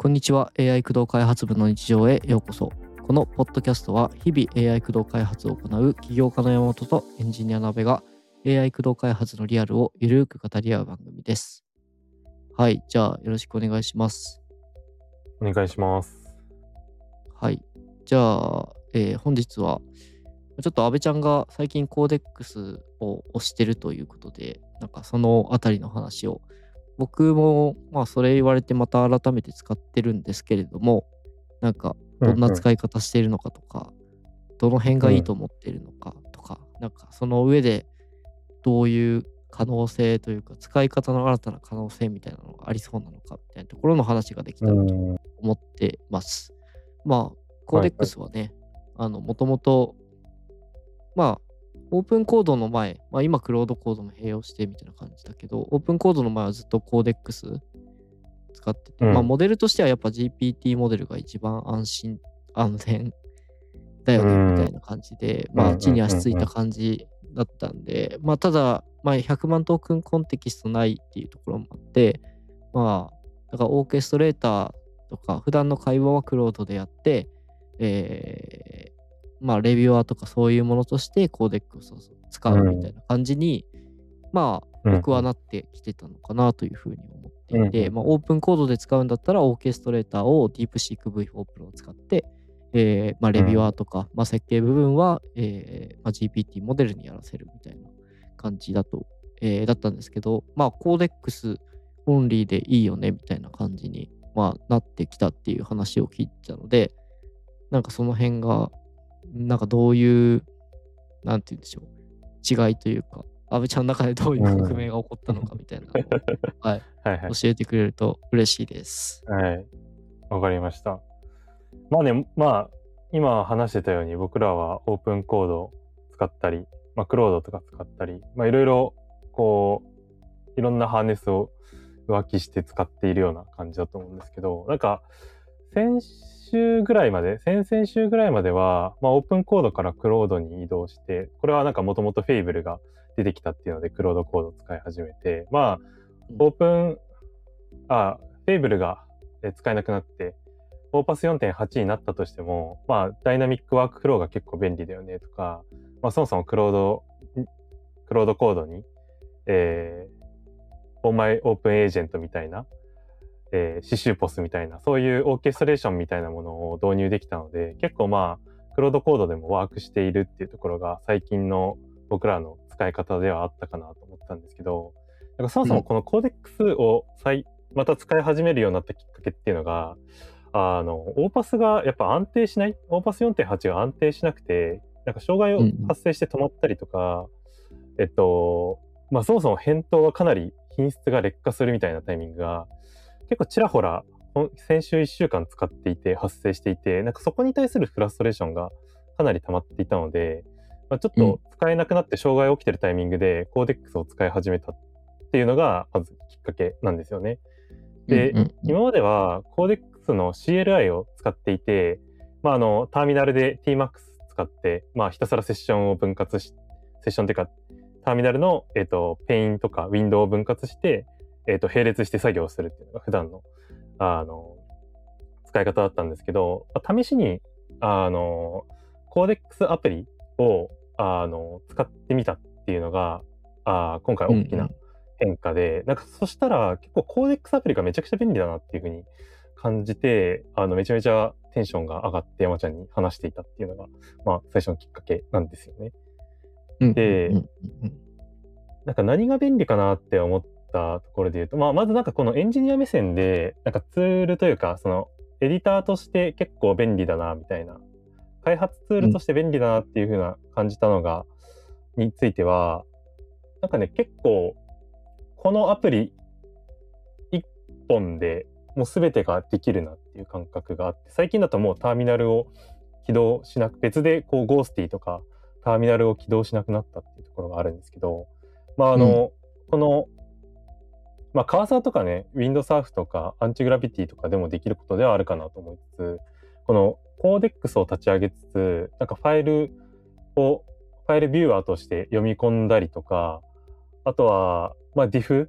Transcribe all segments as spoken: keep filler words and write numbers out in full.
こんにちは。 エーアイ 駆動開発部の日常へようこそ。このポッドキャストは日々 エーアイ 駆動開発を行う起業家の山本とエンジニアの阿部が エーアイ 駆動開発のリアルをゆるく語り合う番組です。はい、じゃあよろしくお願いします。 お願いします。 はい、じゃあ、えー本日はちょっと阿部ちゃんが最近コーデックスを推してるということで、なんかそのあたりの話を、僕もまあそれ言われてまた改めて使ってるんですけれども、なんかどんなうんうん使い方しているのかとか、どの辺がいいと思っているのかとか、なんかその上でどういう可能性というか、使い方の新たな可能性みたいなのがありそうなのかみたいなところの話ができたらとうん。 思ってます。まあ、コーデックはいはい。 スはね、あの、もともと、まあ、オープンコードの前、まあ今クロードコードも併用してみたいな感じだけど、オープンコードの前はずっとコーデックス使ってて、まあうん。 モデルとしてはやっぱ ジーピーティー モデルが一番安心、安全だよね、みたうん。 いな感じで、まあ、 うん。うん。 地に足ついうん。 た感じだったんで、まあ、ただ、まあ、ひゃくまんトークンコンテキストないっていうところもあって、まあ、だからオーケストレーターとか、普段の会話はクロードでやって、えー、まあ、レビュアーとかそういうものとしてコーデックスを使うみたいな感じに、まあ、 うん。 僕はなってきてたのかなというふうに思ってうん。 いて、まあ、オープンコードで使うんだったら、オーケストレーターを DeepSeek ブイフォー Pro を使って、えーまあ、レビュアーとか、まあ、設計部分は、えーまあ、ジーピーティー モデルにやらせるみたいな感じだと、えーだったんですけど、まあ、コーデックスオンリーでいいよねみたいな感じに、まあ、なってきたっていう話を聞いたので、なんかその辺が、なんかどういう、なんて言うんでしょう、違いというか、阿部ちゃんの中でどういううん。 革命が起こったのかみたいなのを、はい、 はいはい。 教えてくれると嬉しいです。 はい。わかりました。まあね、まあ、今話してたように僕らはオープンコードを使ったり、まあ、クロードとか使ったり、まあ、いろいろ、こう、いろんなハーネスを浮気して使っているような感じだと思うんですけど、なんか、先週ぐらいまで、先々週ぐらいまでは、まあ、オープンコードからクロードに移動して、これはなんかもともとフェイブルが出てきたっていうので、クロードコードを使い始めて、まあ、 うんオープン、あ、フェイブルがえ使えなくなって、オーパス よんてんはち になったとしても、まあ、ダイナミックワークフローが結構便利だよねとか、まあ、そもそもクロード、クロードコードに、えー、オーマイオープンエージェントみたいな、えー、シシューポスみたいな、そういうオーケストレーションみたいなものを導入できたので、結構まあ、クロードコードでもワークしているっていうところが最近の僕らの使い方ではあったかなと思ったんですけど、なんかそもそもこのコーデックスを再、また使い始めるようになったきっかけっていうのが、あの、オーパスがやっぱ安定しない、オーパス よんてんはち が安定しなくて、なんか障害をうんうん発生して止まったりとか、えっと、まあそもそも返答はかなり品質が劣化するみたいなタイミングが結構ちらほら、ほん先週いっしゅうかん使っていて発生していて、なんかそこに対するフラストレーションがかなり溜まっていたので、まあ、ちょっうんと使えなくなって障害起きてるタイミングでコーデックスを使い始めたっていうのがまずきっかけなんですよね。で、 うんうんうん今まではコーデックスの シーエルアイ を使っていて、まあ、あの、ターミナルで ティーマックス 使って、まあ、ひたすらセッションを分割し、セッションっていうか、ターミナルの、えっと、ペインとかウィンドウを分割して、えっと、並列して作業するっていうのが普段の、あの、使い方だったんですけど、まあ試しに、あの、コーデックスアプリを、あの、使ってみたっていうのが、あ今回うんう大きなん変化で、なんかそしたら結構コーデックスアプリがめちゃくちゃ便利だなっていう風に感じて、あの、めちゃめちゃテンションが上がって山ちゃんに話していたっていうのが、まあ、最初のきっかけなんですよね。 うんうんで、 うんうんなんか何が便利かなって思ったところで言うと、まあ、まずなんかこのエンジニア目線で、なんかツールというか、そのエディターとして結構便利だな、みたいな。開発ツールとして便利だなっていう風な感じたのが、については、なんかね、結構、このアプリ一本でもう全てができるなっていう感覚があって、最近だともうターミナルを起動しなく、別でこうゴースティとかターミナルを起動しなくなったっていうところがあるんですけど、まああうんの、この、まあカーサーとかね、ウィンドサーフとかアンチグラビティとかでもできることではあるかなと思いつつ、このコーデックスを立ち上げつつ、なんかファイルを、ファイルビューアーとして読み込んだりとか、あとは、まあ diff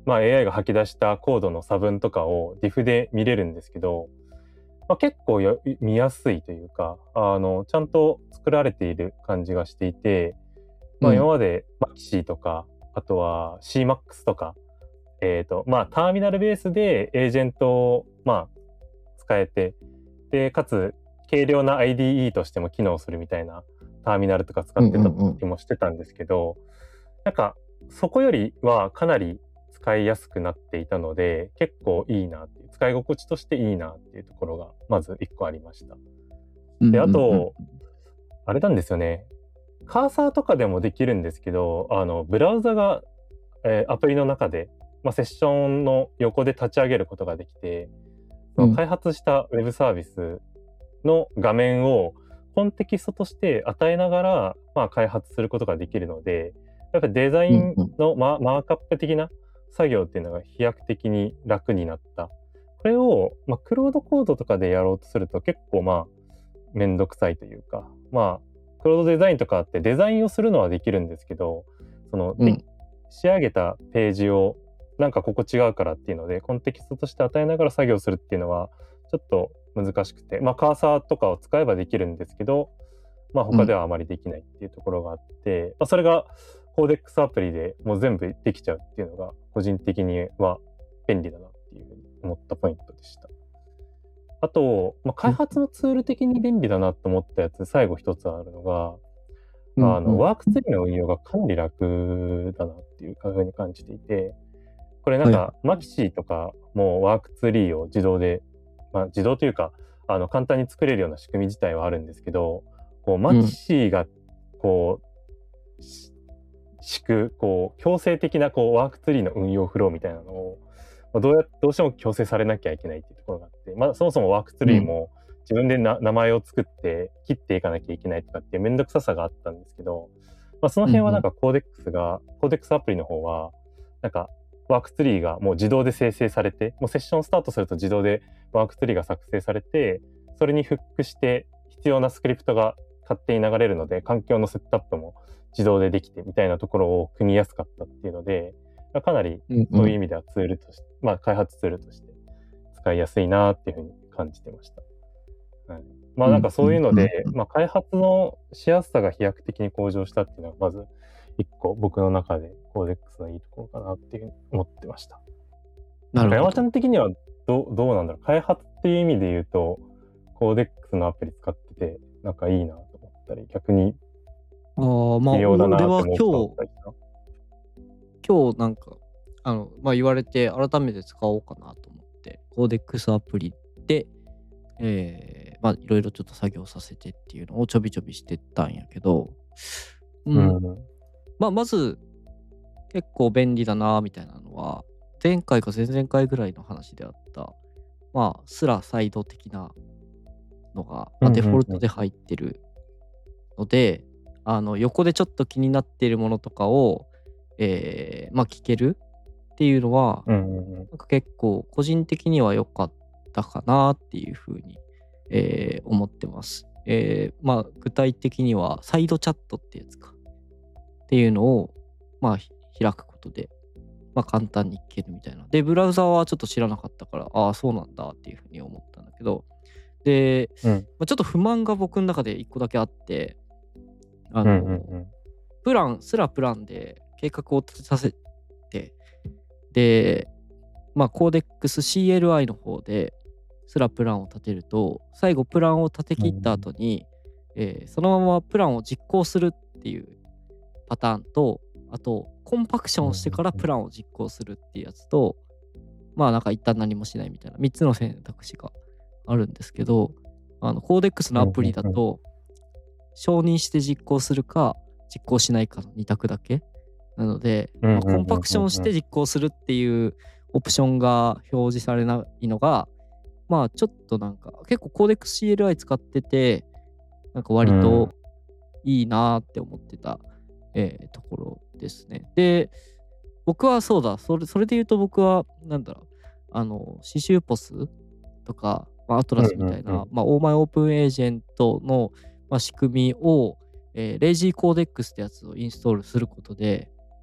まあ、エーアイ が吐き出したコードの差分とかを ディフ で見れるんですけど、まあ、結構や見やすいというか、あのちゃんと作られている感じがしていて、まあ、今うん。 まで マキシー とか、あとは シーマックス とか、えーとまあ、ターミナルベースでエージェントを、まあ、使えて、でかつ軽量な アイディーイー としても機能するみたいなターミナルとか使うんってたうんうん。 りもしてたんですけど、なんかそこよりはかなり使いやすくなっていたので、結構いいなっていう、使い心地としていいなっていうところがまずいっこありました。で、 うんうんうん。 あと、あれなんですよね。カーサーとかでもできるんですけど、あのブラウザが、えーアプリの中で、まあ、セッションの横で立ち上げることができて、そうん。 の開発したウェブサービスの画面をコンテキストとして与えながら、まあ、開発することができるので、やっぱりデザインうんうん。 のママークアップ的な作業っていうのが飛躍的に楽になった。これを、まあ、クロードコードとかでやろうとすると結構まあめんどくさいというか、まあクロードデザインとかってデザインをするのはできるんですけど、そのでうん。 仕上げたページをなんかここ違うからっていうのでコンテキストとして与えながら作業するっていうのはちょっと難しくて、まあカーサーとかを使えばできるんですけど、まあ他ではあまりできないっていうところがあって、まあ、それがコーデックスアプリでもう全部できちゃうっていうのが個人的には便利だなっていうふうに思ったポイントでした。あと、まあ、開発のツール的に便利だなと思ったやつ、最後一つあるのが、あの、 うんうん。 ワークツリーの運用がかなり楽だなっていうふうに感じていて、これなんか、 はいはい。 マキシーとかもワークツリーを自動で、まあ、自動というか、あの、簡単に作れるような仕組み自体はあるんですけど、こう、マキうん。 シーが、こう、し敷く、こう、強制的な、こう、ワークツリーの運用フローみたいなのを、まあ、どうやどうしても強制されなきゃいけないっていうところがあって、まあ、そもそもワークツうん。 リーも自分でな名前を作って切っていかなきゃいけないとかっていうめんどくささがあったんですけど、まあ、その辺はなんうんうん。 かコーデックスが、コーデックスアプリの方は、なんかワークツリーがもう自動で生成されて、もうセッションスタートすると自動でワークツリーが作成されて、それにフックして必要なスクリプトが勝手に流れるので、環境のセットアップも自動でできてみたいなところを組みやすかったっていうので、かなりうんうん。 そういう意味ではツールとして、まあ開発ツールとして使いやすいなっていうふうに感じてました。はい、まあなんかうんうんそういうので、 うんうん。 まあ開発のしやすさが飛躍的に向上したっていうのはまず一個僕の中でコーデックスのいいところかなっていうふうに思ってました。なんか山ちゃなるほど。 ん的にはどどうなんだろう、開発っていう意味で言うと、コーデックスのアプリ使ってて、なんかいいなと思ったり、逆にああ、まあ、 微妙だなって俺は思うことだっ今日たりした。 今日なんか、あの、まあ、言われて改めて使おうかなと思って、コーデックスアプリで、えー、まあ、いろいろちょっと作業させてっていうのをちょびちょびしてったんやけど、うん、 うん。 まあ、まず結構便利だなみたいなのは、前回か前々回ぐらいの話であった、まあ、スラサイド的なのが、まあ、 うんデフォルうんうんうん。 トで入ってるので、あの、横でちょっと気になっているものとかを、えー、まあ、聞けるっていうのは、 うんうんうん。 なんか結構個人的には良かったかなっていうふうに、えー思ってます。えーまあ、具体的にはサイドチャットってやつかっていうのを、まあ、ひ開くことで、まあ、簡単に聞けるみたいな。で、ブラウザはちょっと知らなかったから、ああ、そうなんだっていうふうに思ったんだけど、で、 うん。 まあ、ちょっと不満が僕の中で一個だけあって、あうんうんの、 うん。 プラン、すらプランで計画を立てさせて、で、まあ、コーデックス シーエルアイ の方ですらプランを立てると、最後プランを立て切ったうん。 後に、えーそのままプランを実行するっていうパターンと、あと、コンパクショうんンしてからうん。 プランを実行するっていうやつと、まあなんか一旦何もしないみたいなみっつの選択肢があるんですけど、あのコーデックスのうんアプリだうんうん。 と、承認して実行するか、実行しないかのに択だけ。なので、まあ、 うんうんうんコンパクションしうんうん。 て実行するっていうオプションが表示されないのが、まあちょっとなんか、結構コーデックス シーエルアイ 使ってて、なんかうん。 割といいなーって思ってた、えーところですね。で、僕はそうだ、それそれで言うと僕は、なんだろう、あの、刺繍ポスとか、まあ、アトラうんスみたいな、 うんうん。 まあ、オーマイオープンエージェントの、まあ、仕組みを、えー、レイジーコーデックスってやつをインストールすることで、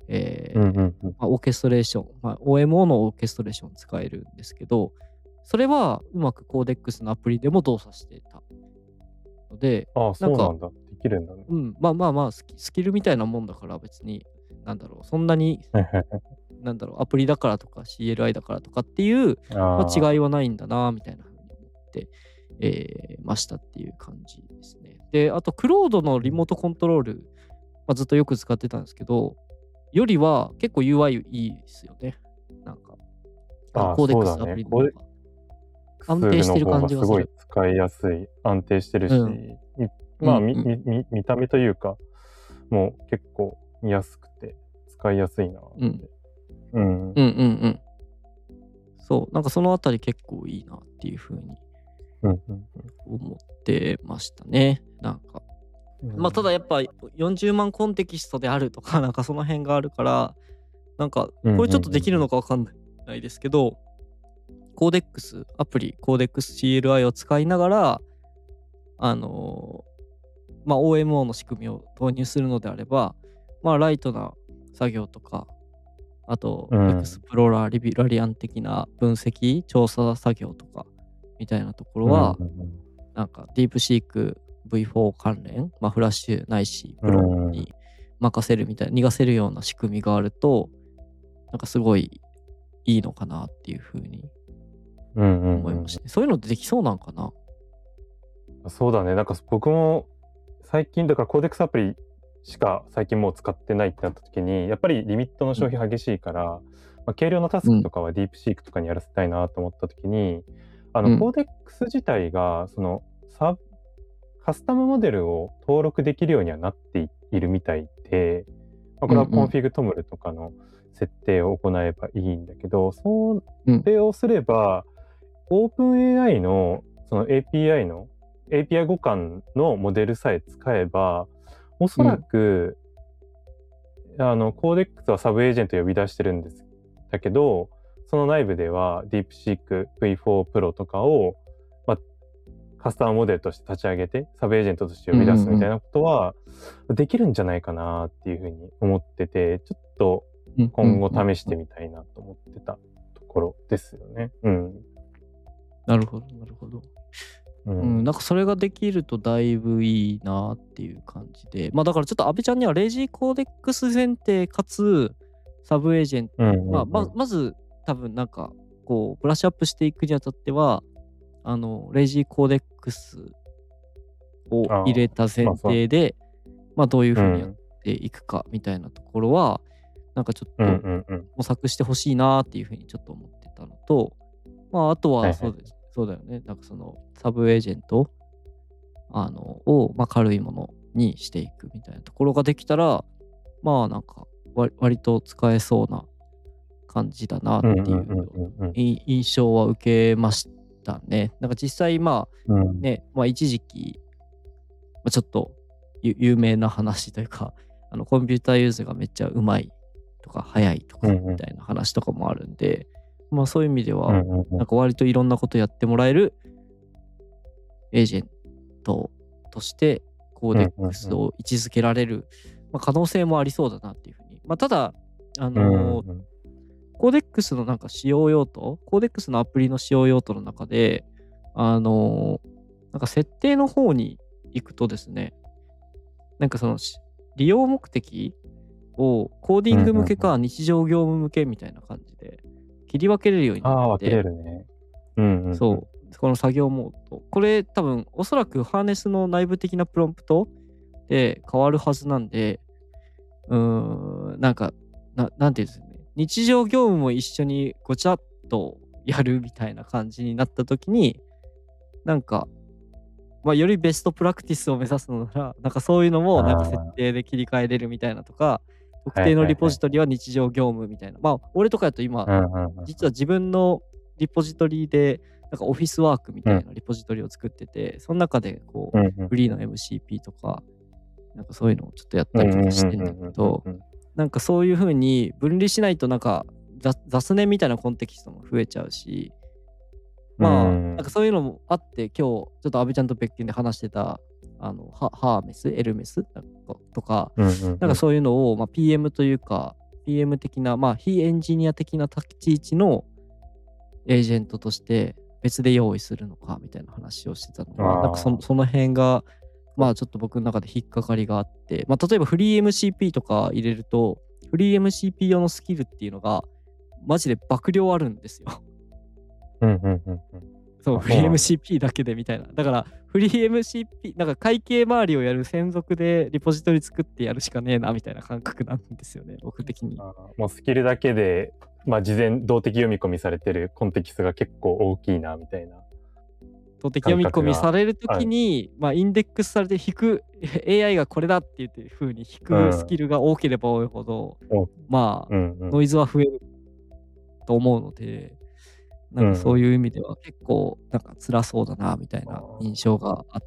えーうんうんうん。 まあ、オーケストレーション、まあ、オーエムオー のオーケストレーション使えるんですけど、それはうまくコーデックスのアプリでも動作してたので、 ああ、 なんか、 そうなんだ。できるんだね。 うん、まあまあまあスキ、スキルみたいなもんだから別に、なんだろう、そんなに、 はいはいはい。 なんだろう、アプリだからとか シーエルアイ だからとかっていう、まあ、違いああ、 はないんだな、みたいなふうに思って、えーましたっていう感じですね。で、あと、クロードのリモートコントロール、まあ、ずっとよく使ってたんですけど、よりは結構 ユーアイ いいですよね。なんか、あのああ、 コーデックスアプそうだね。コーデッリの方が。安定クスのしてる方がすごい感じがする。 使いやすい、安定してるし、 うん。 みまあ、み、 うんうん。 み、み見た目というか、もう結構見やすくて使いやすいなっうん。 て。うん。うんうんうんうん。そう。なんかそのあたり結構いいなっていうふうにうんうん。 思ってましたね。なんか。まあ、ただやっぱよんじゅうまんコンテキストであるとか、なんかその辺があるから、なんか、 うんうんこれちょっとできるうんのかわかんないですけど、コーデックス、アプリ、コーデックス シーエルアイ を使いながら、あのーまあ、オーエムオー の仕組みを導入するのであれば、まあ、ライトな作業とか、あと、 うん。 エクスプローラー、リビラリアン的な分析、調査作業とか、みたいなところは、 うんうんなんか、ディープシーク ブイフォー 関連、まあ、フラッシュないし、プロうん。うんに任せるみたいな、逃がせるような仕組みがあると、なんかすごいいいのかなっていうふうにうんうんうん。 思いましたね。そういうのってできそうなんかな。 そうだね。なんか僕も最近だからコーデックスアプリしか最近もう使ってないってなった時に、やっぱりリミットのうん。 消費激しいから、まあ、軽量なタスうん。 クとかはディープシークとかにやらせたいなと思った時に、あのうん。 コーデックス自体がそのサカスタムモデルを登録できるようにはなっているみたいで、まあ、これはコンうん。 フィグトムルとかの設定を行えばいいんだけど、そうん。 れをすれば、オープン エーアイ のその エーピーアイ の エーピーアイ 互換のモデルさえ使えば、おそらうん。 く、あの、コーデックスはサブエージェント呼び出してるんですだけど、その内部では DeepSeek ブイフォー Pro とかを、まあ、カスタムモデルとして立ち上げて、サブエージェントとして呼び出すみたいなことは、できるんじゃないかなっていうふうに思ってて、ちょっとうん。うん。 今後うん。 試してみたいなと思ってたところですよね。うん。 なるほど、なるほど。うん、 うん。 なんかそれができるとだいぶいいなっていう感じで。まあだからちょっと阿部ちゃんにはレイジーコーデックス前提かつサブエージェント。 うんうんまあまうん。 まず多分なんかこうブラッシュアップしていくにあたっては、あの、レイジーコーデックスをああ、 入れた前まあそう。 提で、まあどういうふうにやっうん。 ていくかみたいなところは、なんかちょっうんとうんうん。 模索してほしいなっていうふうにちょっと思ってたのと、まああとはいはい。 はそうです。そうだよね。なんかそのサブエージェントあのを、まあ、軽いものにしていくみたいなところができたら、まあなんか割割と使えそうな感じだなっうんうんていううんうんうん。 い印象は受けましたね。なんか実際まあうん。 ね、まあ一時期、まあ、ちょっとゆ有名な話というか、あのコンピューターユーズがめっちゃうまいとか早いとかうんうん。 みたいな話とかもあるんで、まあそういう意味では、 うんうんうん。 なんか割といろんなことやってもらえるエージェントとしてコーうデッんうんうん。 クスを位置づけられる、まあ、可能性もありそうだなっていうふうに。まあ、ただ、あうんのーうん。 コーデックスのなんか使用用途、コーデックスのアプリの使用用途の中で、あのーなんか設定の方に行くとですね、なんかそのし利用目的をコーディうんうんング向けうん。 か日常業務向けみたいな感じで切り分けれるようになっああ、分けれてて、 るね。うんうんうん。 そう。この作業モード。これ多分おそらくハーネスの内部的なプロンプトで変わるはずなんで、うーん、なんか、ななんていうんですかね。日常業務も一緒にごちゃっとやるみたいな感じになった時に、なんか、まあ、よりベストプラクティスを目指すのなら、なんかそういうのあもなんか設あ、 定で切り替えれるみたいなとか、特はい定のリはいはい。 ポジトリは日常業務みたいな。まあ、俺とかだと今、 うんうんうんうん。 実は自分のリポジトリで、なんかオフィスワークみうん。 たいなリポジトリを作ってて、その中でこう、 うんうんフリーのうん。 エムシーピー とか、なんかそういうのをちょっとやっうんたりとうんうんかしてんだけうんうんど、 うん。 なんかそういう風に分離しないとなんか雑雑念みたいなコンテキストも増えちゃうし、 うまあ、なんかん。 そういうのもあって、今日ちょっと阿部ちゃんと別件で話してた、あの、ハハーメス、エルメスとか、 うんうんうん。 なんかそういうのを、まあ、ピーエム というか、 ピーエム 的な、まあ、非エンジニア的な立ち位置のエージェントとして別で用意するのかみたいな話をしてたのは、なんかそのその辺が、まあちょっと僕の中で引っかかりがあって、まあ例えばフリー エムシーピー とか入れると、フリー エムシーピー 用のスキルっていうのが、マジで爆量あるんですよ。 うんうんうんうん。 そう、 あ、 フリーそうなんだ。 エムシーピー だけでみたいな。だから、フリー エムシーピー、なんか会計周りをやる専属でリポジトリ作ってやるしかねえなみたいな感覚なんですよね、僕的に。 あーもうスキルだけで、まあ、事前動的読み込みされてるコンテキストが結構大きいなみたいなと敵感読み込み覚がされるとある。 きに、まあ、インデックスされて引く、エーアイ がこれだって言って風に引うくスん。 キルが多ければ多いほど、 おまあ、 うんうん。 ノイズは増えると思うので、なんかそううんうん。 いう意味では結構なんか辛そうだなみたいな印象があって、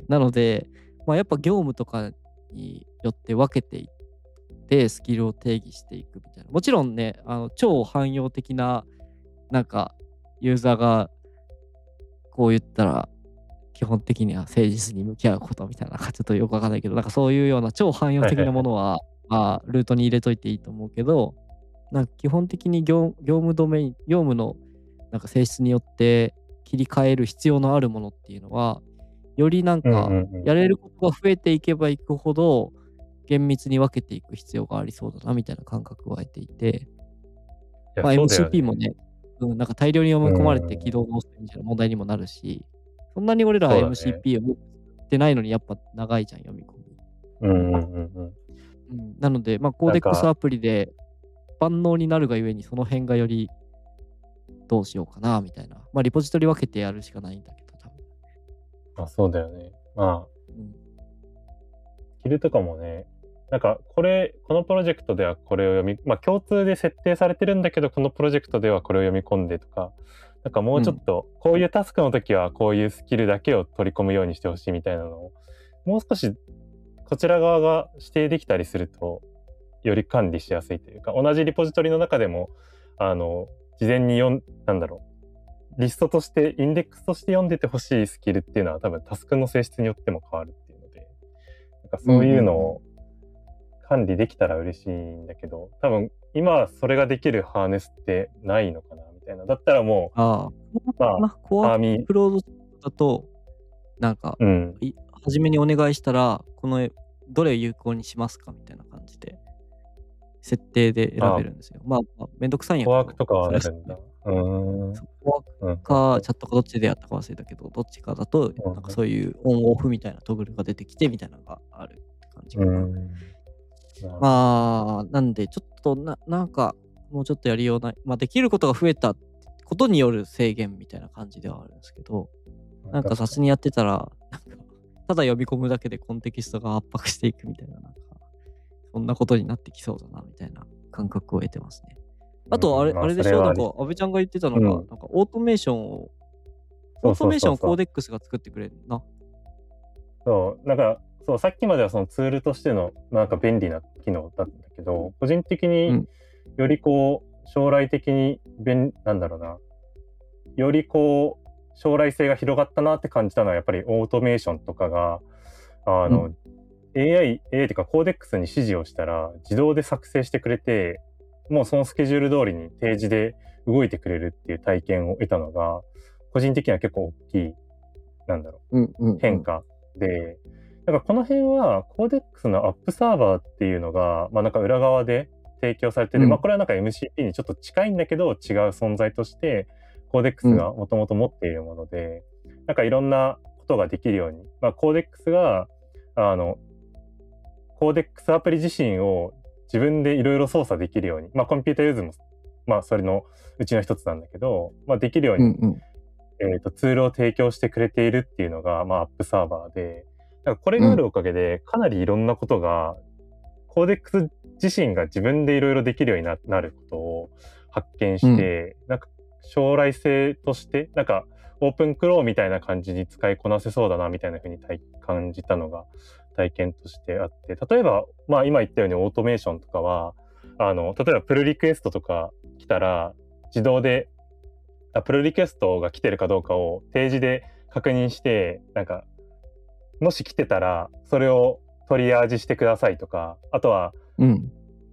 なので、まあ、やっぱ業務とかによって分けていってスキルを定義していくみたいな。もちろんね、あの超汎用的ななんかユーザーがこう言ったら基本的には誠実に向き合うことみたいな、なんかちょっとよくわかんないけど、なんかそういうような超汎用的はいはいはい。 なものは、まあ、ルートに入れといていいと思うけど、なんか基本的に業業務ドメイン、業務のなんか性質によって切り替える必要のあるものっていうのは、よりなんうんかうんうん。 やれることが増えていけばいくほど、厳密に分けていく必要がありそうだなみたいな感覚を得ていて、 いや、 まあ、 そうだよエムシーピー もね。 ね、うん、なんか大量に読うみ込まれて起ん。 動どうするみたいな問題にもなるし、そんなに俺らはそうだね。 エムシーピー を持ってないのにやっぱ長いじゃん、読み込み。 うんうんうんうん。 うん、なので、まあ、コーなんか、 デックスアプリで万能になるがゆえにその辺がよりどうしようかなみたいな。まあ、リポジトリ分けてやるしかないんだけど、多分。 あ、そうだよね。まあ、 うん。 スキルとかもね、なんかこれ、このプロジェクトではこれを読み、まあ共通で設定されてるんだけど、このプロジェクトではこれを読み込んでとか、なんかもうん。 うちょっと、こういうタスクの時はこういうスキルだけを取り込むようにしてほしいみたいなのを、もう少しこちら側が指定できたりすると、より管理しやすいというか、同じリポジトリの中でも、あの、事前に読ん、なんだろう、リストとして、インデックスとして読んでてほしいスキルっていうのは多分タスクの性質によっても変わるっていうので、なんかうんうそういうのんうん。 を管理できたら嬉しいんだけど、多分今それができるハーネスってないのかなみたいな。だったらもああ、 う、まあ、 まあ、コアアーミー、 クローズだと、なんか、 うん。 い初めにお願いしたら、このどれを有効にしますかみたいな感じで、設定で選あ、 べるんですよ。まあ、まあ、めんどくさいんやコけど、 ワークとかはそれあるんだ。うーん。うんそこうんうん。 か、チャットかどっちでやったか忘れたけど、どっちかだと、なんかそういうオンオフみたいなトグルが出てきてみたいなのがあるって感じうかな。 ん。なるほど。 まあ、なんでちょっとな、なんか、もうちょっとやりようない、まあできることが増えたことによる制限みたいな感じではあるんですけど、 まあ、 なんか確かに。 雑にやってたら、なんか、ただ読み込むだけでコンテキストが圧迫していくみたいな、なんか、そんなことになってきそうだな、みたいな感覚を得てますね。あと、あうん、 れ、 まあ、 あれでしょなんか、 それはあり。 安倍ちゃんが言ってたのが、 うん。 なんか、オートメーションを、オそうートメーションをそうそうそう。 コーデックスが作ってくれるな。 そう、なんか、そう、さっきまではそのツールとしての、なんか便利な機能だったんだけど、個人的にうん。 よりこう、将来的に便、なんだろうな、よりこう、将来性が広がったなって感じたのは、やっぱりオートメーションとかが、あの、 うん。 エーアイ、エーアイ っていうかコーデックスに指示をしたら、自動で作成してくれて、もうそのスケジュール通りに定時で動いてくれるっていう体験を得たのが、個人的には結構大きい、なんだろう、 うんうんうん。 変化で、なんかこの辺はコーデックスのアップサーバーっていうのが、まあなんか裏側で提供されてて、まあうん。 これはなんか エムシーピー にちょっと近いんだけど違う存在としてコーデックスうん。 がもともと持っているもので、なんかいろんなことができるように、まあコーデックスが、あの、コーデックスアプリ自身を自分でいろいろ操作できるように、まあコンピュータユーズも、まあそれのうちの一つなんだけど、まあできるように、 うんうん。 えっと、ツールを提供してくれているっていうのが、まあアップサーバーで、だからこれうん。 があるおかげで、かなりいろんなことが、コーデックス自身が自分でいろいろできるようにななることを発見うん。 して、なんか将来性として、なんかオープンクローみたいな感じに使いこなせそうだなみたいな風に体感じたのが体験としてあって、例えば、まあ今言ったようにオートメーションとかは、あの、例えばプルリクエストとか来たら、自動で、あプルリクエストが来てるかどうかを定時で確認して、なんか、もし来てたら、それをトリアージしてくださいとか、あとは、 うん。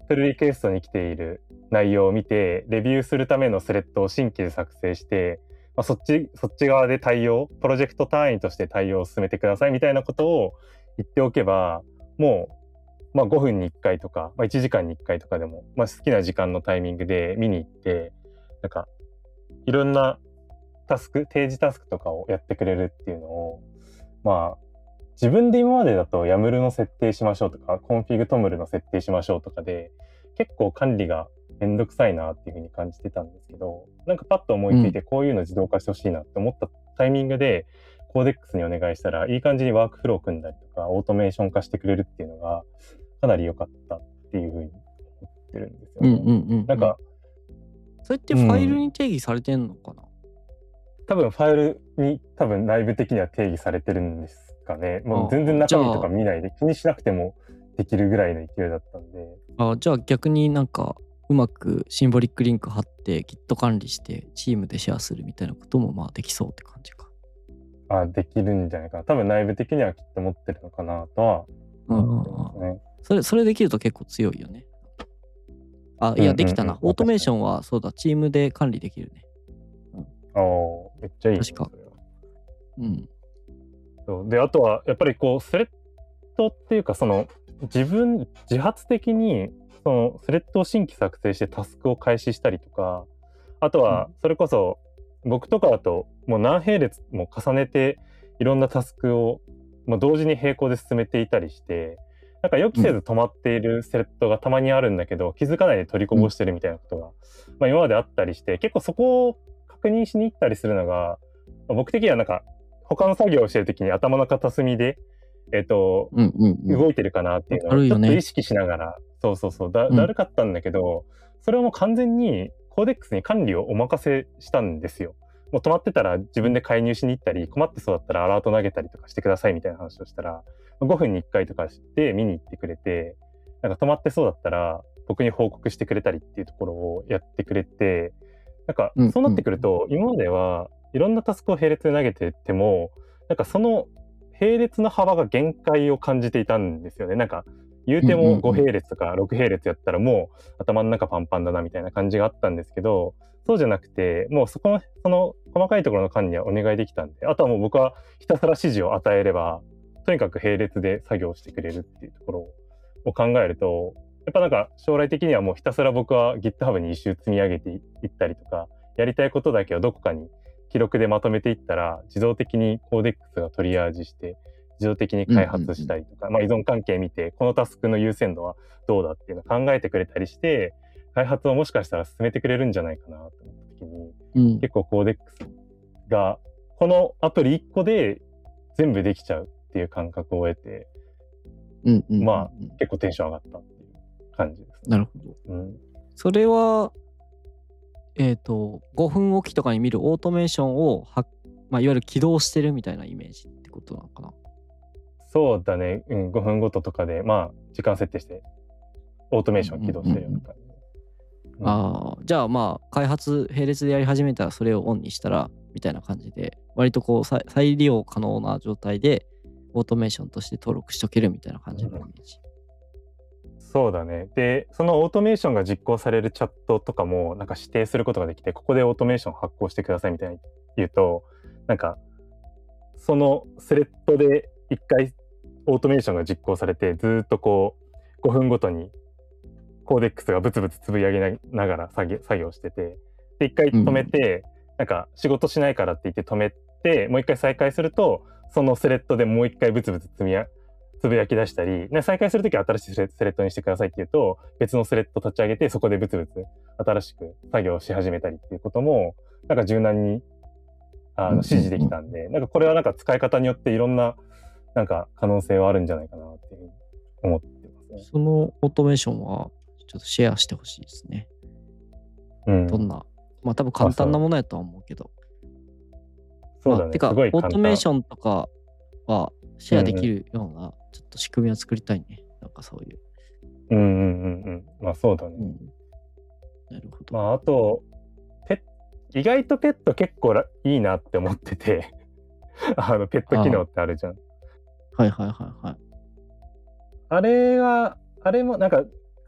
プルリクエストに来ている内容を見てレビューするためのスレッドを新規で作成して、まあ、そっちそっち側で対応、プロジェクト単位として対応を進めてくださいみたいなことを言っておけば、もう、まあ、ごふんにいっかいとか、まあ、いちじかんにいっかいとかでも、まあ、好きな時間のタイミングで見に行って、なんかいろんなタスク、定時タスクとかをやってくれるっていうのを、まあ自分で今までだと ヤムル の設定しましょうとか、コンフィグトムルの設定しましょうとかで、結構管理がめんどくさいなっていう風に感じてたんですけど、なんかパッと思いついてこういうの自動化してほしいなって思ったタイミングで、コーデックスにお願いしたら、いい感じにワークフロー組んだりとか、オートメーション化してくれるっていうのが、かなり良かったっていう風に思ってるんですよね。 うんうんうんうん、 なんか、 それってファイルに定義されてんのかな、うん、 多分ファイルに多分内部的には定義されてるんですかね。もう全然中身とか見ないで気にしなくてもできるぐらいの勢いだったんで。 あ、じゃあ逆になんかうまくシンボリックリンク貼って Git 管理してチームでシェアするみたいなこともまあできそうって感じか。 あ、できるんじゃないかな。多分内部的にはきっと持ってるのかなとは思ってますね。 それ、それできると結構強いよね。あ、いや、できたな。オートメーションはそうだ、チームで管理できるね。 うん、ああ、めっちゃいい、ね。 確か。うん。 そうで、あとはやっぱりこうスレッドっていうか、その自分自発的にそのスレッドを新規作成してタスクを開始したりとか、あとはそれこそ僕とかだともう何並列も重ねていろんなタスクをもう同時に並行で進めていたりして、なんか予期せず止まっているスレッドがたまにあるんだけど、うん、気づかないで取りこぼしてるみたいなことが、まあ、今まであったりして、結構そこを確認しに行ったりするのが、まあ、僕的にはなんか他の作業をしてるときに頭の片隅で、えっと、うんうんうん、動いてるかなっていうのをちょっと意識しながら、そうそうそう、だ、だるかったんだけど、うん、それをもう完全にコーデックスに管理をお任せしたんですよ。もう止まってたら自分で介入しに行ったり、困ってそうだったらアラート投げたりとかしてくださいみたいな話をしたら、ごふんにいっかいとかして見に行ってくれて、なんか止まってそうだったら僕に報告してくれたりっていうところをやってくれて、なんかそうなってくると、今まではいろんなタスクを並列で投げてても、なんかその並列の幅が限界を感じていたんですよね。なんか言うてもご並列とかろく並列やったらもう頭の中パンパンだなみたいな感じがあったんですけど、そうじゃなくて、もうそこのその細かいところの管理はお願いできたんで、あとはもう僕はひたすら指示を与えれば、とにかく並列で作業してくれるっていうところを考えると、やっぱなんか将来的にはもうひたすら僕は GitHub に一周積み上げていったりとか、やりたいことだけをどこかに記録でまとめていったら、自動的にコーデックスがトリアージして、自動的に開発したりとか、うんうんうん、まあ、依存関係見て、このタスクの優先度はどうだっていうのを考えてくれたりして、開発をもしかしたら進めてくれるんじゃないかなと思った時に、うん、結構コーデックスがこのアプリいっこで全部できちゃうっていう感覚を得て、うんうんうんうん、まあ結構テンション上がったっていう感じですね。 なるほど。うん、それはえっとごふんおきとかに見るオートメーションをは、まあ、いわゆる起動してるみたいなイメージってことなのかな。 そうだね、うん、ごふんごととかでまあ時間設定してオートメーションを起動してるような感じ。 うん、ああ、じゃあまあ開発並列でやり始めたらそれをオンにしたらみたいな感じで、割とこう再利用可能な状態でオートメーションとして登録しとけるみたいな感じのイメージ。 うん、そうだね。で、そのオートメーションが実行されるチャットとかもなんか指定することができて、ここでオートメーション発行してくださいみたいに言うと、なんかそのスレッドで一回オートメーションが実行されて、ずっとこうごふんごとにコーデックスがブツブツつぶやげながら作業、作業してて、で一回止めて、うん、なんか仕事しないからって言って止めて、もう一回再開すると、そのスレッドでもう一回ブツブツつぶやつぶやき出したり、再開するときは新しいスレッドにしてくださいって言うと、別のスレッド立ち上げて、そこでブツブツ新しく作業し始めたりっていうことも、なんか柔軟にあの指示できたんで、なんかこれはなんか使い方によっていろんななんか可能性はあるんじゃないかなっていう思ってますね。 そのオートメーションはちょっとシェアしてほしいですね。うん。どんな、まあ多分簡単なものやとは思うけど。 そうだね。 まあ、てか、オートメーションとかはシェアできるような、ちょっと仕組みを作りたいね。なんかそういう。 うんうんうんうん。まあそうだね。うん、 なるほど。 まああと、ペ意外とペット結構いいなって思ってて、あのペット機能ってあるじゃん。 はいはいはいはい。 あれは、あれもなんか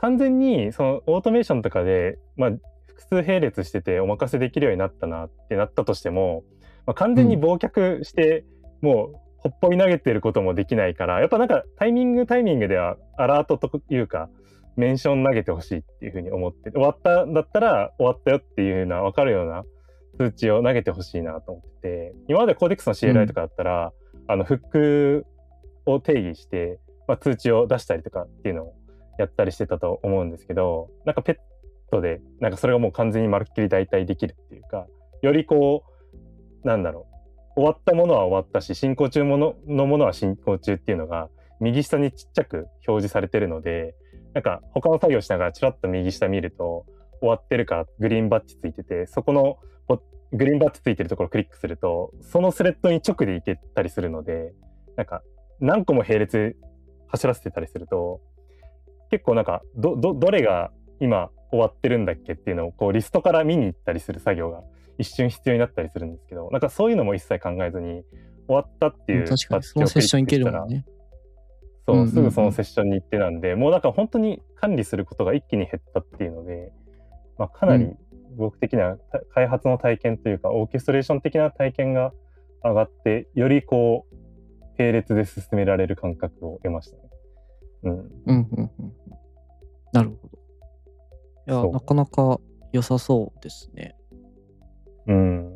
完全にそのオートメーションとかで、まあ、複数並列しててお任せできるようになったなってなったとしても、まあ、完全に忘却してもうほっぽり投げてることもできないから、やっぱなんかタイミングタイミングではアラートというかメンション投げてほしいっていうふうに思って、終わったんだったら終わったよっていうふうな分かるような通知を投げてほしいなと思ってて、今までコーデックスの シーエルアイ とかだったら、うん、あのフックを定義して、まあ、通知を出したりとかっていうのをやったりしてたと思うんですけど、なんかペットでなんかそれがもう完全にまるっきり代替できるっていうか、よりこうなんだろう、終わったものは終わったし進行中もののものは進行中っていうのが右下にちっちゃく表示されてるので、なんか他の作業しながらちらっと右下見ると終わってるからグリーンバッジついてて、そこのグリーンバッジついてるところをクリックするとそのスレッドに直でいけたりするので、なんか何個も並列走らせてたりすると結構なんか ど, ど, どれが今終わってるんだっけっていうのをこうリストから見に行ったりする作業が一瞬必要になったりするんですけど、なんかそういうのも一切考えずに終わったっていうバッジをクリックしたら、確かにそのセッション行けるもんね。そう、うんうんうん、すぐそのセッションに行ってなんで、もうなんか本当に管理することが一気に減ったっていうので、まあ、かなり僕的には開発の体験というか、オーケストレーション的な体験が上がって、よりこう並列で進められる感覚を得ましたね。うん。うんうんうん。 なるほど。いや、なかなか良さそうですね。 うん。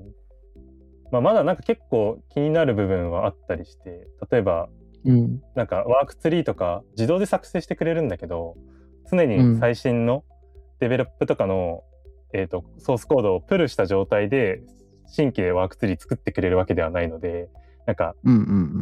まあ、まだなんか結構気になる部分はあったりして、例えば、うん、なんかワークツリーとか自動で作成してくれるんだけど、常に最新のデベロップとかの、うん、えーと、ソースコードをプルした状態で新規でワークツリー作ってくれるわけではないので、なんか、うんうんうん、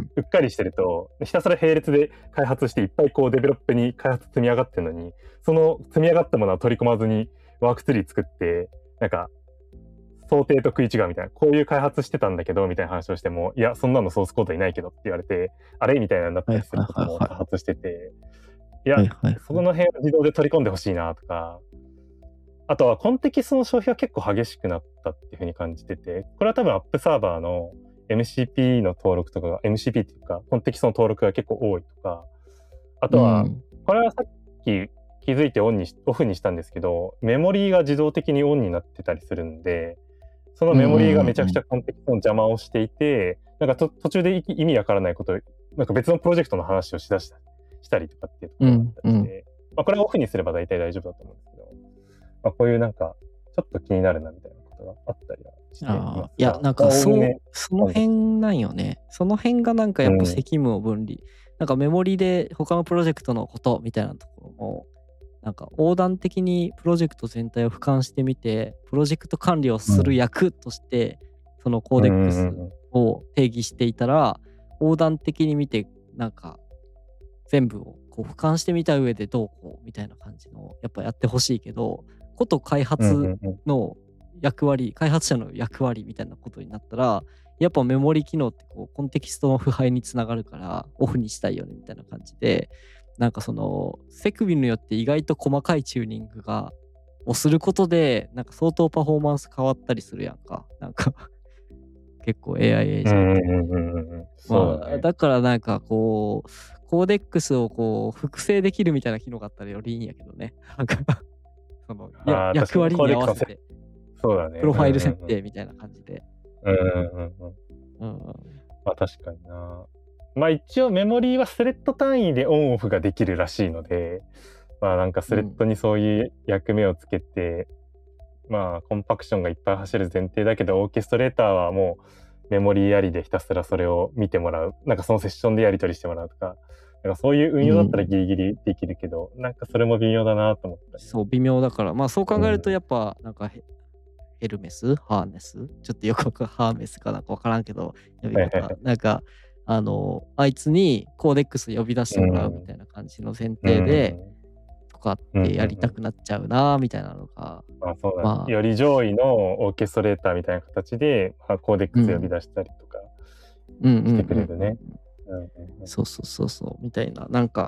うっかりしてるとひたすら並列で開発していっぱいこうデベロップに開発積み上がってるのに、その積み上がったものは取り込まずにワークツリー作って、なんか想定と食い違うみたいな、こういう開発してたんだけどみたいな話をしても、いやそんなのソースコードいないけどって言われて、あれみたいなになったりすることも多発してて、いや、はいはいはい、そこの辺を自動で取り込んでほしいなとか、あとはコンテキストの消費が結構激しくなったっていう風に感じてて、これは多分アップサーバーの エムシーピー の登録とかが エムシーピー っていうかコンテキストの登録が結構多いとか、あとは、うん、これはさっき気づいてオンにしオフにしたんですけど、メモリーが自動的にオンになってたりするんで、そのメモリーがめちゃくちゃコンテキストの邪魔をしていて、なんかと途中で意味わからないこと、なんか別のプロジェクトの話をしだしたしたりとかっていうところがあったりして、うんうん、まあ、これはオフにすれば大体大丈夫だと思うんですけど、まあ、こういうなんかちょっと気になるなみたいなことがあったりはしていますが、 いやなんかそう、ね、その辺なんよね。その辺がなんかやっぱ責務を分離、うん、なんかメモリで他のプロジェクトのことみたいなところもなんか横断的にプロジェクト全体を俯瞰してみて、プロジェクト管理をする役としてそのコーデックスを定義していたら、横断的に見てなんか全部をこう俯瞰してみた上でどうこうみたいな感じのやっぱやってほしいけど、こと開発の役割、開発者の役割みたいなことになったら、やっぱメモリ機能ってこうコンテキストの腐敗につながるからオフにしたいよねみたいな感じで、なんかそのセクビによって意外と細かいチューニングがをすることでなんか相当パフォーマンス変わったりするやんか。なんか結構 エーアイ エージェントって、うんうんうんうん、まあ、だからなんかこうコーデックスをこう複製できるみたいな機能があったらよりいいんやけどね。なんかそのや役割に合わせてそうだね、 プロファイル設定みたいな感じで。 うんうんうんうん。うんうん、まあ確かにな。まあ一応メモリーはスレッド単位でオンオフができるらしいので、まあなんかスレッドにそういう役目をつけて、うん、まあコンパクションがいっぱい走る前提だけど、オーケストレーターはもうメモリーありでひたすらそれを見てもらう。なんかそのセッションでやり取りしてもらうとか、なんかそういう運用だったらギリギリできるけど、うん、なんかそれも微妙だなと思った、ね。 そう、微妙だから、まあそう考えるとやっぱなんか、うん、ヘルメスハーネスちょっとよくハーメスかなんか分からんけど、なんかあのあいつにコーデックス呼び出してもらうみたいな感じの前提で、うん、とかってやりたくなっちゃうなみたいなのが、 まあそうだね、まあ、より上位のオーケストレーターみたいな形で、まあ、コーデックス呼び出したりとかしてくれるね。 そうそうそうそうみたいな、なんか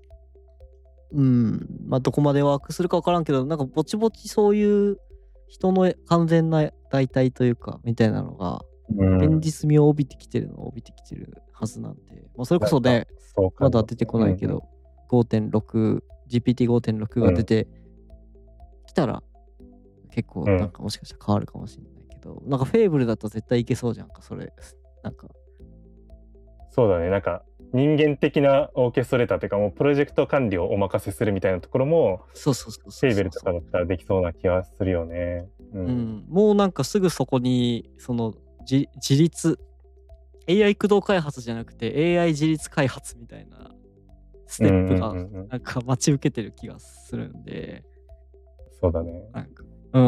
うんまあどこまでワークするか分からんけど、なんかぼちぼちそういう人の完全な代替というかみたいなのが現実味を帯びてきてるのを帯びてきてるはずなんで、まあ、それこそねまだ出てこないけど、うんうん、ごてんろくジーピーティーごてんろく が出てきたら、結構なんかもしかしたら変わるかもしれないけど、うん、なんかフェーブルだと絶対いけそうじゃんか、それ。なんか。 そうだね、なんか人間的なオーケストレーターというか、もうプロジェクト管理をお任せするみたいなところも、 そうそうそうフェーブルとかだったらできそうな気はするよね。うん。 うん、もうなんかすぐそこに、その自立、エーアイ 駆動開発じゃなくて エーアイ 自立開発みたいなステップがなんか待ち受けてる気がするんで、 そうだね。 なんか、うん。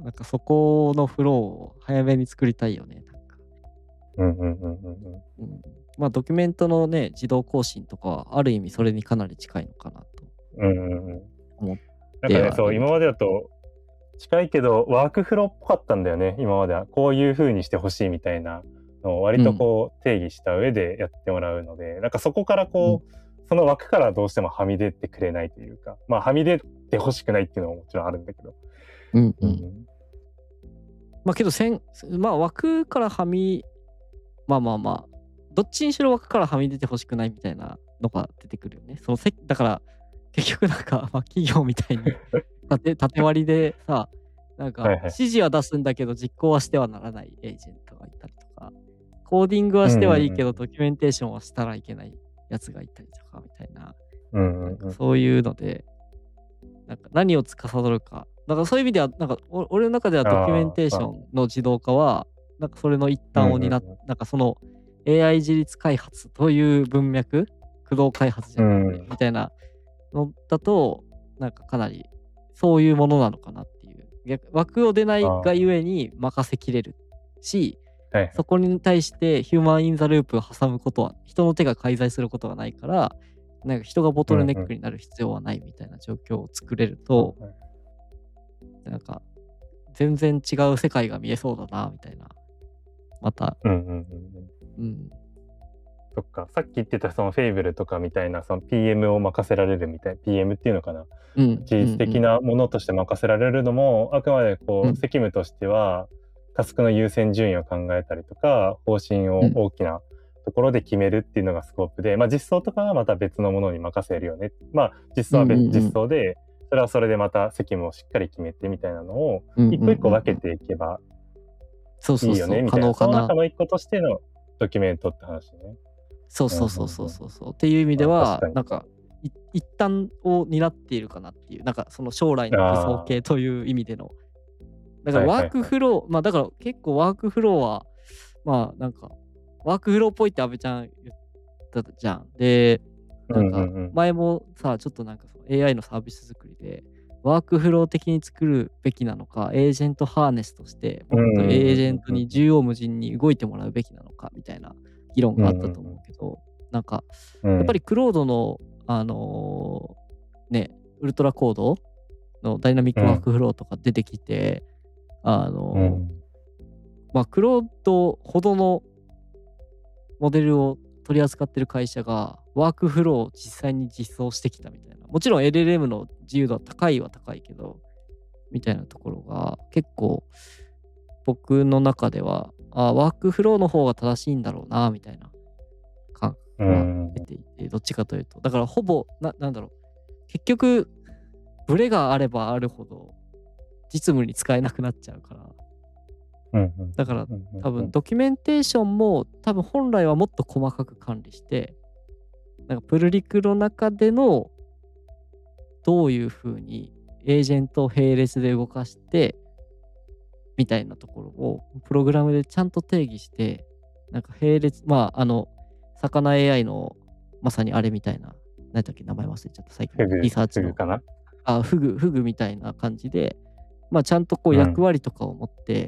なんかそこのフローを早めに作りたいよね。なんか。 うんうんうんうんうん。 うん、まあドキュメントのね、自動更新とかはある意味それにかなり近いのかなとうんうんうん。 思ってなんかね、そう、今までだと近いけどワークフローっぽかったんだよね、今までは。こういう風にしてほしいみたいなのを割とこう定義した上でやってもらうので、うん、なんかそこからこう、うん、その枠からどうしてもはみ出てくれないというか、まあはみ出てほしくないっていうのももちろんあるんだけど。 うんうん。うん、まあけどせん、まあ枠からはみ、まあまあまあ、どっちにしろ枠からはみ出てほしくないみたいなのが出てくるよね。そのせだから結局なんか、まあ、企業みたいに縦縦割りでさ、なんか指示は出すんだけど実行はしてはならないエージェントがいたりとか、コーディングはしてはいいけどドキュメンテーションはしたらいけないやつがいたりとかみたいな、なんかそういうので、なんか何を司るか。だからそういう意味では、なんか俺の中ではドキュメンテーションの自動化は、なんかそれの一端を担っ、なんかその エーアイ 自立開発という文脈、駆動開発じゃなくてみたいなのだと、なんかかなりそういうものなのかなっていう。逆枠を出ないがゆえに任せきれるし、はい、そこに対してヒューマンインザループを挟むことは、人の手が介在することがないから、なんか人がボトルネックになる必要はないみたいな状況を作れると、うんうん、なんか全然違う世界が見えそうだなみたいな。また。 うんうんうんうん。うんそっか、さっき言ってたそのフェイブルとかみたいなその ピーエム を任せられるみたいな ピーエム っていうのかな、うん、事実的なものとして任せられるのも、うん、あくまでこう、うん、責務としてはタスクの優先順位を考えたりとか方針を大きなところで決めるっていうのがスコープで、まあ、実装とかはまた別のものに任せるよね。まあ実装は別、うんうんうん、実装でそれはそれでまた責務をしっかり決めてみたいなのを一個一個分けていけばいいよねみたいな、その中の一個としてのドキュメントって話ね。 そうそうそうそうそうそう、うんうん、っていう意味ではなんか一端を担っているかなっていう、なんかその将来の理想形という意味での、だからワークフロー、はいはいはい、まあだから結構ワークフローはまあなんかワークフローっぽいって阿部ちゃん言ったじゃん。でなんか前もさちょっとなんかその エーアイ のサービス作りでワークフロー的に作るべきなのか、エージェントハーネスとしてもっとエージェントに縦横無尽に動いてもらうべきなのかみたいな議論があったと思うけど、うんうん、なんか、やっぱりクロードの、あのー、ね、ウルトラコードのダイナミックワークフローとか出てきて、うん、あのーうん、まあ、クロードほどのモデルを取り扱ってる会社がワークフローを実際に実装してきたみたいな。もちろん エルエルエム の自由度は高いは高いけど、みたいなところが結構僕の中では、あ、ワークフローの方が正しいんだろうな、みたいな感覚が出ていて、どっちかというと。だからほぼ、な、なんだろう。結局、ブレがあればあるほど、実務に使えなくなっちゃうから。だから多分ドキュメンテーションも多分本来はもっと細かく管理して、なんかプルリクの中でのどういうふうにエージェントを並列で動かして、みたいなところをプログラムでちゃんと定義して、なんか並列、まあ、あの、魚 エーアイ のまさにあれみたいな、何だっけ、名前忘れちゃった、最近リサーチの。フグかなあ、フグ、フグみたいな感じで、まあ、ちゃんとこう役割とかを持って、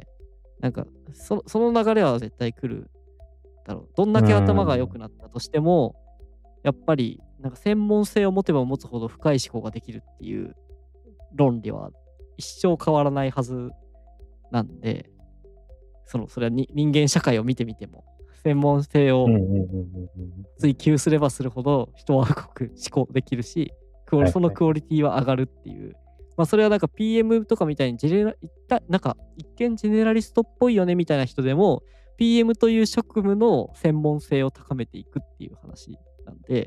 うん、なんかそ、その流れは絶対来るだろう。どんだけ頭が良くなったとしても、やっぱり、なんか専門性を持てば持つほど深い思考ができるっていう論理は一生変わらないはずなんで、そのそれはに人間社会を見てみても専門性を追求すればするほど人は動く思考できるし、そのクオリティは上がるっていう、まあそれはなんか ピーエム とかみたいにジェネラなんか一見ジェネラリストっぽいよねみたいな人でも ピーエム という職務の専門性を高めていくっていう話なんで、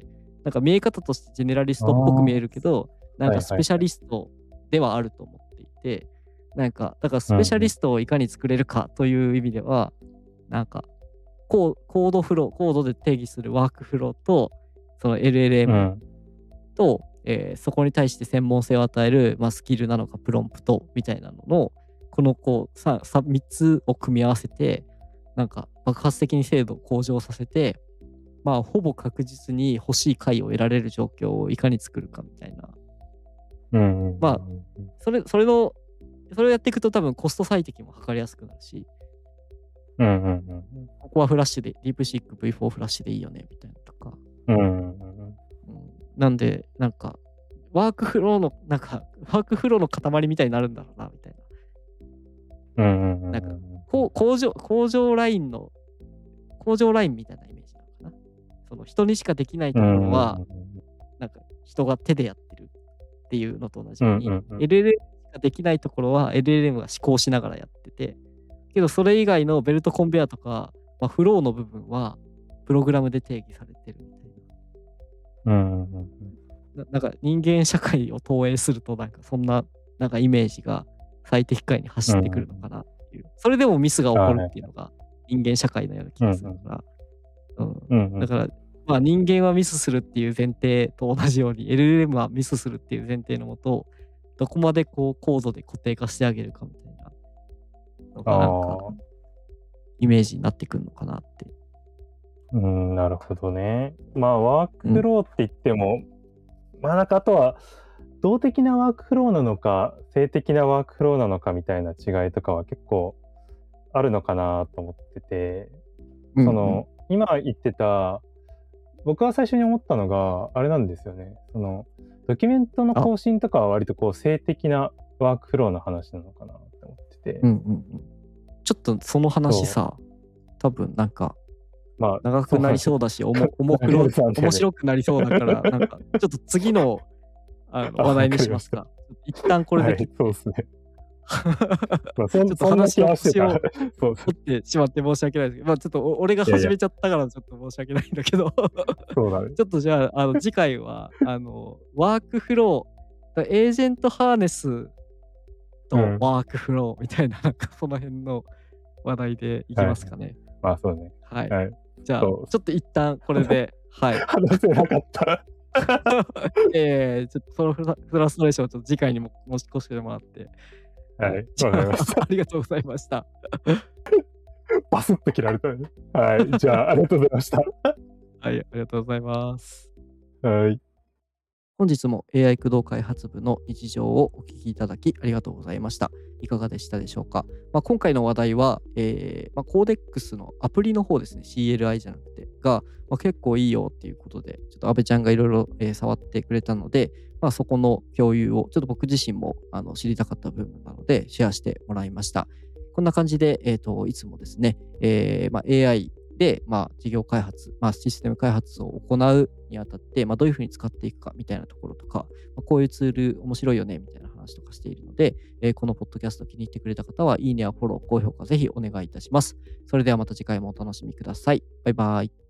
なんか見え方としてジェネラリストっぽく見えるけど、なんかスペシャリストではあると思っていて、なんか、だからスペシャリストをいかに作れるかという意味では、なんか、コーコードフロー、コードで定義するワークフローと、その エルエルエム と、えーそこに対して専門性を与える、まあ、スキルなのかプロンプトみたいなのの、このこうささみっつを組み合わせて、なんか爆発的に精度を向上させて、まあ、ほぼ確実に欲しい解を得られる状況をいかに作るかみたいな。 うんうん。 まあ、それ、それの、それをやっていくと多分コスト最適も測りやすくなるし、 うんうんうん。 ここはフラッシュで、ディープシーク ブイフォー フラッシュでいいよねみたいなとか。 うんうんうん。 うんなんで、なんか、ワークフローの、なんか、ワークフローの塊みたいになるんだろうな、みたいな。 うんうんうん。 なんか、こう工場、工場ラインの、工場ラインみたいなイメージなのかな。その人にしかできないところは、なんか人が手でやってるっていうのと同じように、 うんうんうんエルエルエム しかできないところは エルエルエム が試行しながらやってて、けどそれ以外のベルトコンベアとか、まあ、フローの部分はプログラムで定義されてるみたいうんうんうんな。ななんか人間社会を投影すると、なんかそんななんかイメージが最適解に走ってくるのかなっていう。それでもミスが起こるっていうのが人間社会のような気がするから。うんうんうん。 だから、まあ、人間はミスするっていう前提と同じように エルエルエム はミスするっていう前提のもと、どこまでこうコードで固定化してあげるかみたいなのがなんかイメージになってくるのかなって。 うん、なるほどね。まあワークフローって言っても、うん、まあなんかあとは動的なワークフローなのか静的なワークフローなのかみたいな違いとかは結構あるのかなと思ってて、うんうん、その今言ってた僕は最初に思ったのがあれなんですよね。そのドキュメントの更新とかは割とこう静的なワークフローの話なのかなって思ってて、 うんうんうん、ちょっとその話さ多分なんかまあ、長くなりそうだし、おも重く面白くなりそうだから、なんかちょっと次の、あの話題にしますか。一旦これで切って。 はい、そうですね。 まあ、ちょっと話の腰を取ってしまって申し訳ないですけど、まあちょっと俺が始めちゃったからちょっと申し訳ないんだけど、 そうだね、 ちょっとじゃあ、あの次回はあのワークフロー、エージェントハーネスとワークフローみたいな、なんかその辺の話題でいきますかね。 はい、まあそうね。 はい。 はい、 じゃあ、ちょっと一旦これで、はい。 話せなかった。 えー、ちょっとそのフラフラストレーションをちょっと次回にも持ち越してもらって。 はい、わかりました。 ありがとうございました。 バスッと切られたね。はい、じゃあ、ありがとうございました。 はい、ありがとうございます。 はい。 本日も エーアイ 駆動開発部の日常をお聞きいただきありがとうございました。いかがでしたでしょうか。まあ、今回の話題は、えーまあ、コーデックスのアプリの方ですね、シーエルアイ じゃなくて、が、まあ、結構いいよっていうことで、ちょっと安倍ちゃんがいろいろ触ってくれたので、まあ、そこの共有を、ちょっと僕自身もあの知りたかった部分なので、シェアしてもらいました。こんな感じで、えーと、いつもですね、えーまあ、エーアイ、で、まあ、事業開発、まあ、システム開発を行うにあたって、まあ、どういうふうに使っていくかみたいなところとか、まあ、こういうツール面白いよねみたいな話とかしているので、えー、このポッドキャスト気に入ってくれた方は、いいねやフォロー、高評価ぜひお願いいたします。それではまた次回もお楽しみください。バイバイ。